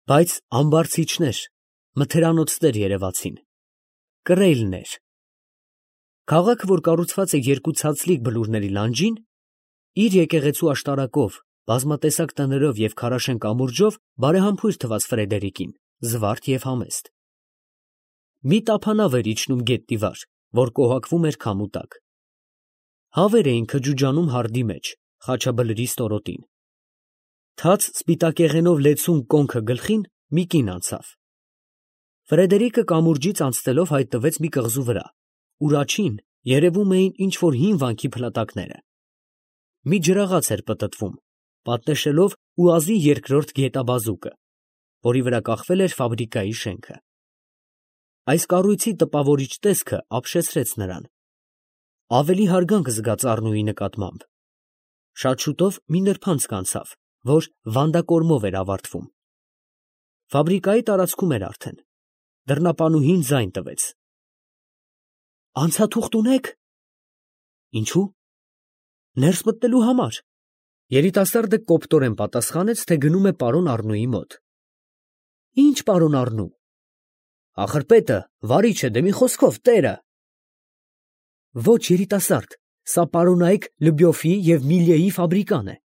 Բայց ամբարձիչներ, մթերանոցներ երևացին, կռեյլներ։ Քաղաքը, որ կառուցված է երկու ցածլիկ բլուրների լանջին, իր եկեղեցու աշտարակով, բազմատեսակ տներով և քարաշեն կամուրջով բարեհամբույր թվաց Ֆրեդերիկին, զվարթ և համեստ։ Մի տափանավ էր իջնում գետնի վար, որ կոհակվում էր քամու տակ։ Հավեր էին քջուջանում հարդի մեջ, Խաչաբլրի ստորոտին։ Թաց սպիտակեղենով լեցուն կոնքը գլխին մի կին անցավ։ Ֆրեդերիկը կամուրջից անցնելով հայտնվեց մի կղզու վրա, ուր աջին երևում էին ինչ-որ հին վանքի փլատակները։ Մի ջրաղաց էր պտտվում, պատնեշելով Ուազի երկրորդ գետաբազուկը, որի վրա կախվել էր ֆաբրիկայի շենքը։ Այս կառույցի տպավորիչ տեսքը ապշեցրեց նրան։ Ավելի հարգանք զգաց Առնուի նկատմամբ։ Շատ շուտով մի նրբանցք անցավ, որ վանդակորմով էր ավարտվում։ Ֆաբրիկայի տարածքում էր արդեն։ Դռնապանուհին ձայն տվեց։ Անցաթուղթ ունե՞ք։ Ինչու։ Ներս մտնելու համար։ Երիտասարդը կոպտորեն պատասխանեց, թե գնում է պարոն Առնուի մոտ։ Ինչ պարոն Առնու։ Ախր պետը վարիչ է, դե մի խոսքով տերը։ Ոչ, երիտասարդ, սա պարոնայք Լբյոֆի և Միլիեի ֆաբրիկան է։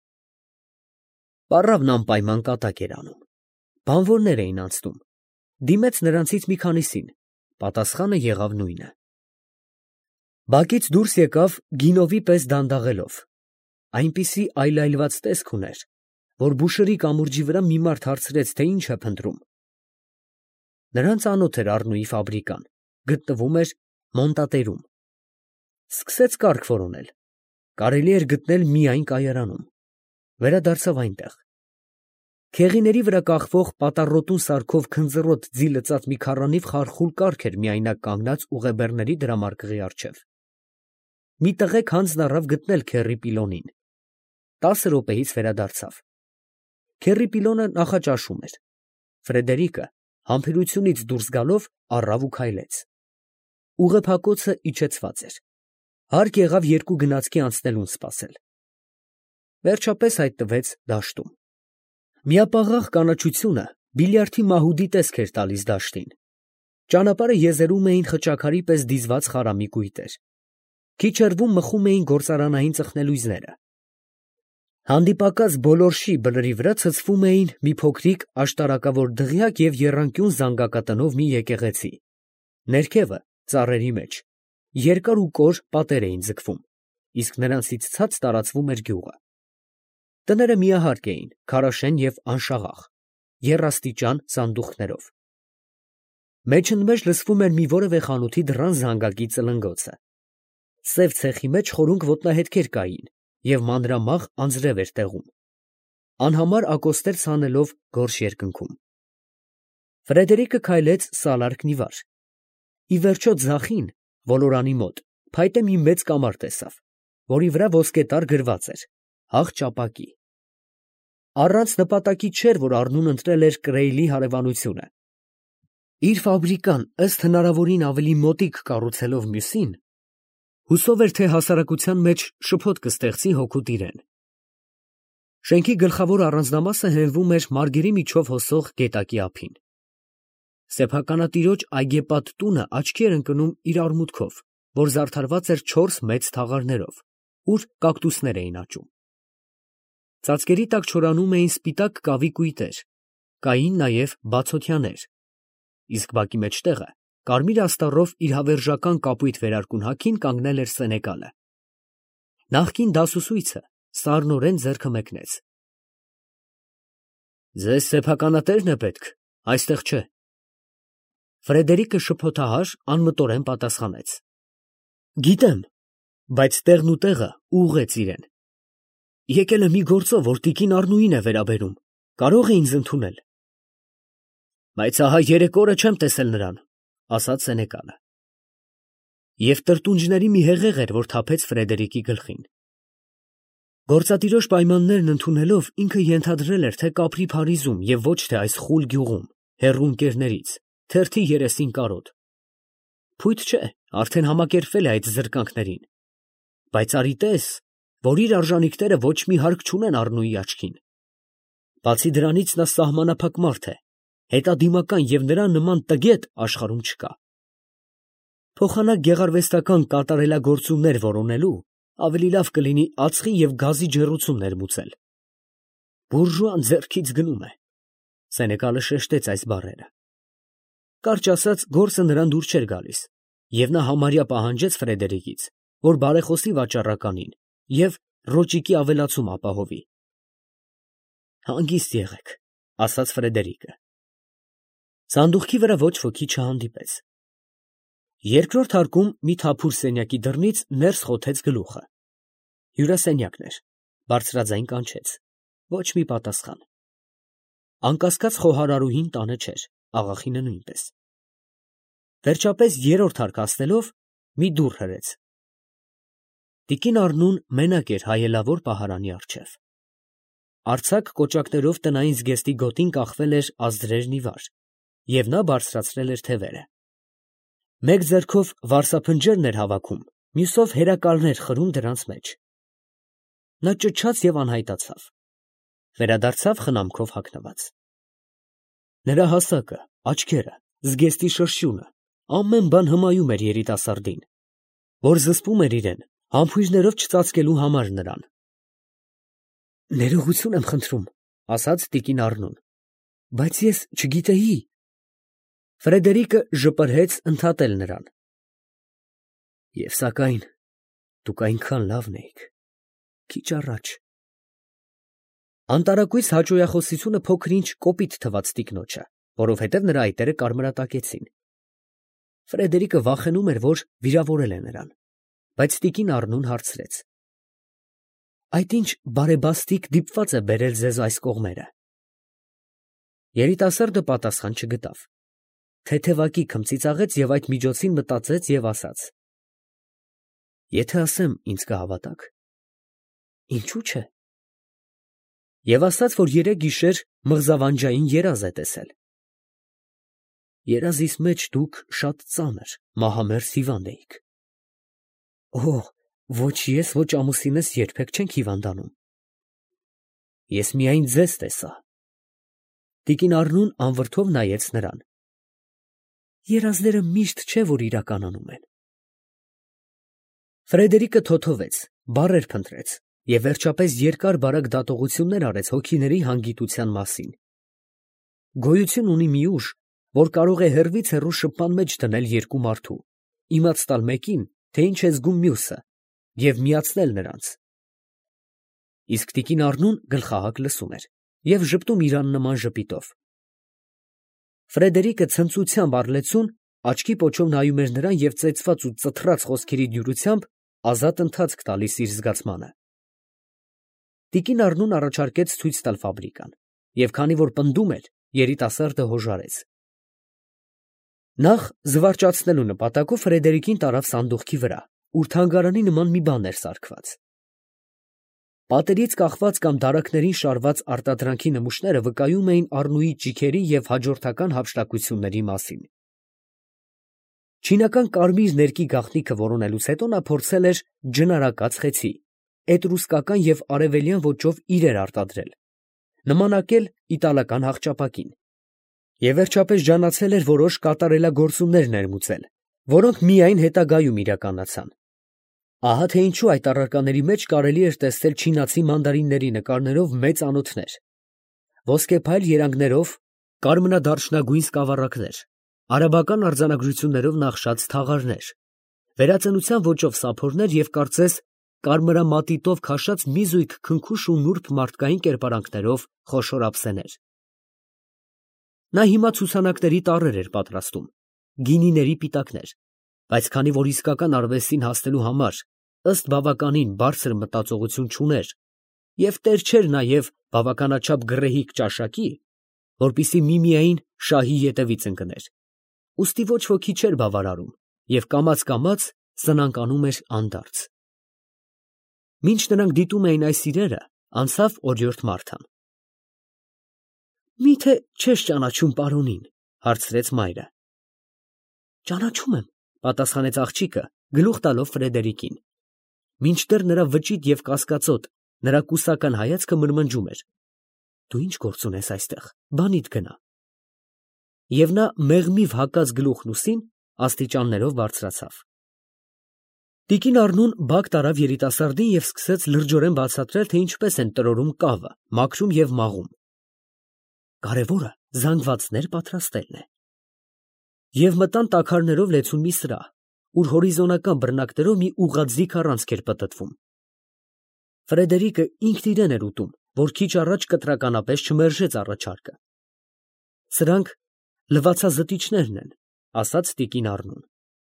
Պառավն անպայման կատակ էր անում։ Բանվորներ էին անցնում։ Դիմեց նրանցից մի քանիսին, պատասխանը եղավ նույնը։ Բակից դուրս եկավ գինովի պես դանդաղելով, այնպիսի այլայլված տեսք ուներ, որ բուշրի կամուրջի վրա մի մարդ հարցրեց, թե ինչ է փնտրում։ Նրան ծանոթ էր Առնուի ֆաբրիկան, գտնվում էր Մոնտատերում։ Սկսեց կարգ որոնել, կարելի էր գտնել միայն կայարանում։ Վերադարձավ այնտեղ։ Քեղիների վրա կախվող պատառոտուն սարքով քնձռոտ ձի լծած մի քառանիվ խարխուլ կառք էր միայնակ կանգնած ուղեբեռների դրամարկղի առջև։ Մի տղեկ հանձն առավ գտնել քեռի պիլոնին։ 10 րոպեից վերադարձավ։ Քեռի պիլոնը նախաճաշում էր։ Ֆրեդերիկը համբերությունից դուրս գալով առավ ու քայլեց։ Ուղեփակոցը իջեցված էր։ Հարկ եղավ երկու գնացքի անցնելուն սպասել։ Վերջապես հայտնվեց դաշտում։ Միապաղաղ կանաչությունը բիլիարդի մահուդի տեսք էր տալիս դաշտին։ Ճանապարհը եզերում էին խճաքարի պես դիզված խարամի կույտեր։ Քիչ հեռվում մխում էին գործարանային ծխնելույզները։ Հանդիպակաց բոլորշի բլրի վրա ցցվում էին մի փոքրիկ աշտարակավոր դղյակ և եռանկյուն զանգակատնով մի եկեղեցի։ Ներքևը, ծառերի մեջ, երկար ու կոր պատեր էին ձգվում, իսկ նրանցից ցած տարածվում էր գյուղը։ Տները միահարկ էին, քարաշեն և անշաղախ, եռաստիճան սանդուղքներով։ Մեջընդմեջ լսվում էր մի որևէ խանութի դռան զանգակի ծլնգոցը։ Սև ցեխի մեջ խորունկ ոտնահետքեր կային և մանրամաղ անձրև էր տեղում։ Անհամար ակոստեր ցանելով գորշ երկնքում։ Ֆրեդերիկը քայլեց սալարքն ի վար։ Ի վերջո ձախին, ոլորանի մոտ, փայտե մի մեծ կամար տեսավ, որի վրա ոսկետար գրված էր. «Հաղ ճապակի»։ Առանց նպատակի չէր, որ Առնուն ընտրել էր Կրեյլի հարևանությունը։ Իր ֆաբրիկան ըստ հնարավորին ավելի մոտիկ կառուցելով մյուսին, հուսով էր, թե հասարակության մեջ շփոթ կստեղծի հօգուտ իրեն։ Շենքի գլխավոր առանձնամասը հենվում էր մարգերի միջով հոսող գետակի ափին։ Սեփականատիրոջ այգեպատ տունը աչքի էր ընկնում իր արմունկով, որ զարդարված էր 4 մեծ թաղարներով, ուր կակտուսներ էին աճում։ Ծածկերի տակ չորանում էին սպիտակ կավի կույտեր, կային նաև բացօթյաներ, իսկ բակի մեջտեղը կարմիր աստառով իր հավերժական կապույտ վերարկուն հագին կանգնել էր Սենեկալը։ Նախկին դասուսույցը սառնորեն ձեռքը մեկնեց։ Ձեզ սեփականատե՞රն է պետք, այստեղ չէ։ Ֆրեդերիկը շփոթահար անմտորեն պատասխանեց. Գիտեմ, բայց տեղն ու տեղը ուղղեց իրեն։ Եկել եմ մի գործով, որ տիկին Առնուին է վերաբերում, կարող է ինձ ընդունել։ Բայց ահա 3 օրը չեմ տեսել նրան, ասաց Սենեկալը։ Եվ տրտունջների մի հեղեղ էր, որ թափեց Ֆրեդերիկի գլխին։ Գործատիրոջ պայմաններն ընդունելով ինքը ենթադրել էր, թե կապրի Փարիզում և ոչ թե այս խուլ գյուղում, հեռու ընկերներից, թերթի երեսին կարոտ։ Փույթ չէ, արդեն համակերպվել է այդ զրկանքներին։ Բայց արի տես, որ իր արժանիքները ոչ մի հարկ չունեն Առնուի աչքին։ Բացի դրանից նա սահմանափակ մարդ է, հետադիմական և նրա նման տգետ աշխարհում չկա։ Փոխանակ գեղարվեստական կատարելագործումներ որոնելու ավելի լավ կլինի ածխի և գազի ջեռուցում ներմուծել։ Բուրժուան ձեռքից գնում է։ Սենեկալը շեշտեց այս բառերը։ Կարճ ասած, գործը նրան դուր չէր գալիս, և նա համարյա պահանջեց Ֆրեդերիկից, որ բարեխոսի վաճառականին և ռոճիկի ավելացում ապահովի։ Հանգիստ եղեք, ասաց Ֆրեդերիկը։ Սանդուղքի վրա ոչ ոքի չհանդիպեց։ Երկրորդ հարկում մի թափուր սենյակի դռնից ներս խոթեց գլուխը։ Հյուրասենյակն էր, բարձրաձայն կանչեց։ Ոչ մի պատասխան։ Անկասկած խոհարարուհին տանը չէր, աղախինը նույնպես։ Վերջապես երրորդ հարկ հասնելով մի դուռ հրեց։ Տիկին Առնուն մենակ էր հայելավոր պահարանի առջև։ Արձակ կոճակներով տնային զգեստի գոտին կախվել էր ազդրերն ի վար, և նա բարձրացրել էր թևերը։ Մեկ ձեռքով վարսափնջերն էր հավաքում, մյուսով հերակալներ խրում դրանց մեջ։ Նա ճչաց և անհայտացավ։ Վերադարձավ խնամքով հագնված։ Նրա հասակը, աչքերը, զգեստի շրշյունը, ամեն բան հմայում էր երիտասարդին, որ զսպում էր իրեն, համբույրներով չծածկելու համար նրան։ Ներողություն եմ խնդրում, ասաց տիկին Առնուն, բայց ես չգիտեի։ Ֆրեդերիկը ժպրհեց ընդհատել նրան։ Եվ սակայն դուք այնքան լավն էիք, քիչ առաջ։ Անտարակույս հաճոյախոսությունը փոքր-ինչ կոպիտ թվաց տիկնոջը, որովհետև նրա այտերը կարմրատակեցին։ Ֆրեդերիկը վախենում էր, որ վիրավորել է նրան, բայց տիկին Առնուն հարցրեց. Այդ ինչ բարեբաստիկ դիպված է բերել ձեզ այս կողմերը։ Երիտասարդը պատասխան չգտավ։ Թեթևակի քմծիծաղեց և այդ միջոցին մտածեց և ասաց. Եթե ասեմ, ինձ կհավատաք։ Ինչու՞ չէ։ Եվ ասաց, որ երեկ գիշեր մղզավանջային երազ է տեսել։ Երազիս մեջ դուք շատ ծանր, մահամերձ հիվանդ էիք։ Օ, ոչ ես, ոչ ամուսինս երբեք չենք հիվանդանում։ Ես միայն ձեզ տեսա։ Տիկին Առնուն անվրդով նայեց նրան։ Երազները միշտ չէ, որ իրականանում են։ Ֆրեդերիկը թոթովեց, բառեր փնտրեց և վերջապես երկար-բարակ դատողություններ արեց հոգիների հանգիտության մասին։ Գոյություն ունի մի ուժ, որ կարող է հեռվից հեռու շփման մեջ դնել երկու մարդու, իմաց տալ մեկին, թե ինչ է զգում մյուսը, և միացնել նրանց։ Իսկ տիկին Առնուն գլխահակ լսում էր և ժպտում իր աննման ժպիտով։ Ֆրեդերիկը ցնծությամբ առլեցուն աչքի պոչով նայում էր նրան և ծեծված ու ծթռած խոսքերի դյուրությամբ ազատ ընթացք տալիս իր զգացմանը։ Տիկին Առնուն առաջարկեց ցույց տալ ֆաբրիկան, և քանի որ պնդում էր, երիտասարդը հոժարեց։ Նախ զվարճացնելու նպատակով Ֆրեդերիկին տարավ սանդուղքի վրա, ուր թանգարանի նման մի բան էր սարքված։ Պատերից կախված կամ դարակներին շարված արտադրանքի նմուշները վկայում էին Առնուի ճիգերի և հաջորդական հափշտակությունների մասին։ Չինական կարմիր ներկի գաղտնիքը որոնելուց հետո նա փորձել էր ջնարակած խեցի, էտրուսկական և արևելյան ոճով իրեր արտադրել, նմանակել իտալական հախճապակին, և վերջապես ջանացել էր որոշ կատարելագործումներ ներմուծել, որոնք միայն հետագայում իրականացան։ Ահա թե ինչու այդ առարկաների մեջ կարելի էր տեսնել չինացի մանդարինների նկարներով մեծ անոթներ, ոսկեփայլ երանգներով կարմրադարչնագույն սկավառակներ, արաբական արձանագրություններով նախշած թաղարներ, վերածնության ոճով սափորներ և կարծես կարմրամատիտով քաշած մի զույգ քնքուշ ու նուրբ մարդկային կերպարանքներով խոշոր ափսեներ։ Նա հիմա ցուցանակների տառեր էր պատրաստում, գինիների պիտակներ, բայց քանի որ իսկական արվեստին հասնելու համար ըստ բավականին բարձր մտածողություն չուներ և տեր չէր նաև բավականաչափ գռեհիկ ճաշակի, որպեսզի միմիային շահի ետևից ընկներ, ուստի ոչ ոքի չէր բավարարում և կամաց սնանկանում էր անդարձ։ Մինչ նրանք դիտում էին այս իրերը, անցավ օրիորդ Մարթան։ Մի՞թե չես ճանաչում պարոնին, հարցրեց մայրը։ Ճանաչում եմ, պատասխանեց աղջիկը, գլուխ տալով Ֆրեդերիկին։ Մինչդեռ նրա վճիտ և կասկածոտ, նրա կուսական հայացքը մրմնջում էր։ Դու ինչ գործ ունես այստեղ, բանիդ գնա։ Եվ նա մեղմիվ հակած գլուխն ուսին աստիճաններով բարձրացավ։ Տիկին Առնուն բակ տարավ երիտասարդին և սկսեց լրջորեն բացատրել, թե ինչպես են տրորում կավը, մաքրում և մաղում։ Կարևորը զանգվածներ պատրաստելն է։ Եվ մտան տաքարներով լեցուն մի սրահ, ուր հորիզոնական բռնակներով մի ուղղաձիգ առանցք էր պտտվում։ Ֆրեդերիկը ինքն իրեն էր ուտում, որ քիչ առաջ կտրականապես չմերժեց առաջարկը։ Սրանք լվացազտիչներն են, ասաց տիկին Առնուն։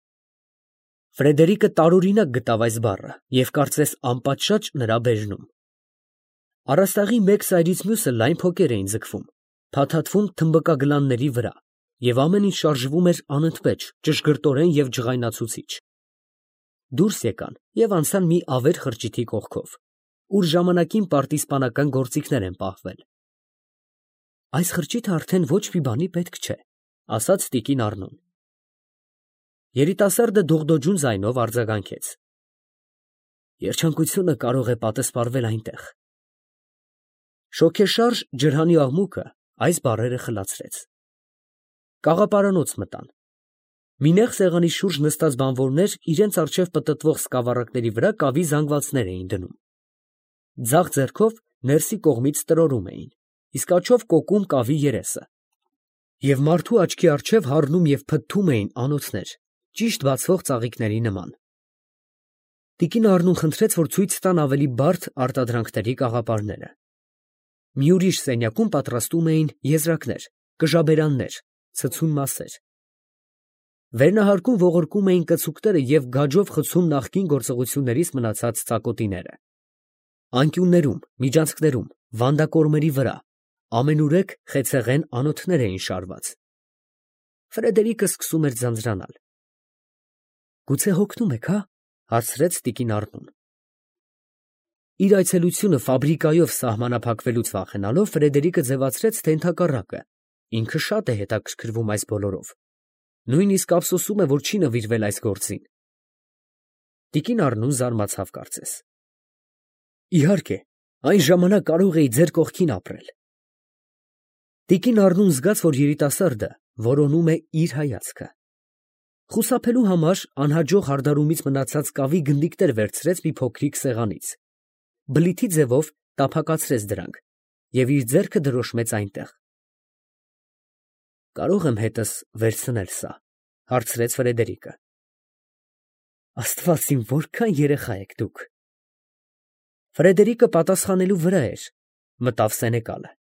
Ֆրեդերիկը տարօրինակ գտավ այս բառը և կարծես անպատշաճ նրա բեժնում։ Առաստաղի մեկ սայրից մյուսը լայն փոկեր էին ձգվում, փաթաթվում թմբկագլանների վրա, և ամեն ինչ շարժվում էր անընդմեջ, ճշգրտորեն և ջղայնացուցիչ։ Դուրս եկան և անցան մի ավեր խրճիթի կողքով, ուր ժամանակին պարտիզպանական գործիքներ են պահվել։ Այս խրճիթը արդեն ոչ մի բանի պետք չէ, ասաց տիկին Առնուն։ Երիտասարդը դողդոջուն ձայնով արձագանքեց. Երջանկությունը կարող է պատսպարվել այնտեղ։ Շոգեշարժ ջրհանի աղմուկը այս բառերը խլացրեց։ Կաղապարանոց մտան։ Մի նեղ սեղանի շուրջ նստած բանվորներ իրենց առջև պտտվող սկավառակների վրա կավի զանգվածներ էին դնում։ Ձախ ձեռքով ներսի կողմից տրորում էին, իսկ աջով կոկում կավի երեսը։ Եվ մարդու աչքի առջև հառնում և փթթում էին անոթներ, ճիշտ բացվող ծաղիկների նման։ Տիկին Առնուն խնդրեց, որ ցույց տան ավելի բարդ արտադրանքների կաղապարները։ Մի ուրիշ սենյակում պատրաստում էին եզրակներ, կժաբերաններ, ցցուն մասեր։ Վերնահարկում ողորկում էին կծուկները և գաջով խցում նախկին գործողություններից մնացած ծակոտիները։ Անկյուններում, միջանցքներում, վանդակորմերի վրա ամենուրեք խեցեղեն անոթներ էին շարված։ Ֆրեդերիկը սկսում էր ձանձրանալ։ Գուցե հոգնում եք, հա՞, հարցրեց տիկին Առնուն։ Իր այցելությունը ֆաբրիկայով սահմանափակվելուց վախենալով Ֆրեդերիկը ձևացրեց, թե ընդհակառակը, ինքը շատ է հետաքրքրվում այս բոլորով, նույնիսկ ափսոսում է, որ չի նվիրվել այս գործին։ Տիկին Առնուն զարմացավ կարծես։ Իհարկե, այն ժամանակ կարող էի ձեր կողքին ապրել։ Տիկին Առնուն զգաց, որ երիտասարդը որոնում է իր հայացքը։ Խուսափելու համար անհաջող հարդարումից մնացած կավի գնդիկներ վերցրեց մի փոքրիկ սեղանից, բլիթի ձևով տափակացրեց դրանք և իր ձեռքը դրոշմեց այնտեղ։ Կարո՞ղ եմ հետս վերցնել սա, հարցրեց Ֆրեդերիկը։ Աստված իմ, որքան երեխա եք դուք։ Ֆրեդերիկը պատասխանելու վրա էր, մտավ սենեկալը։